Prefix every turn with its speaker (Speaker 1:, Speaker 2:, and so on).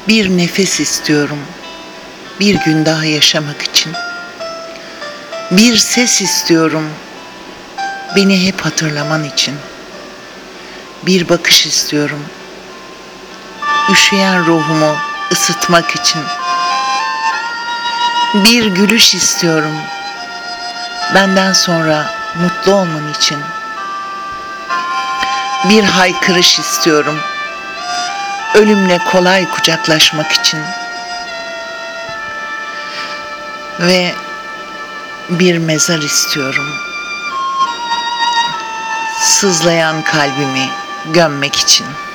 Speaker 1: Bir nefes istiyorum, bir gün daha yaşamak için. Bir ses istiyorum, beni hep hatırlaman için. Bir bakış istiyorum, üşüyen ruhumu ısıtmak için. Bir gülüş istiyorum, benden sonra mutlu olman için. Bir haykırış istiyorum, ölümle kolay kucaklaşmak için. Ve bir mezar istiyorum, sızlayan kalbimi gömmek için.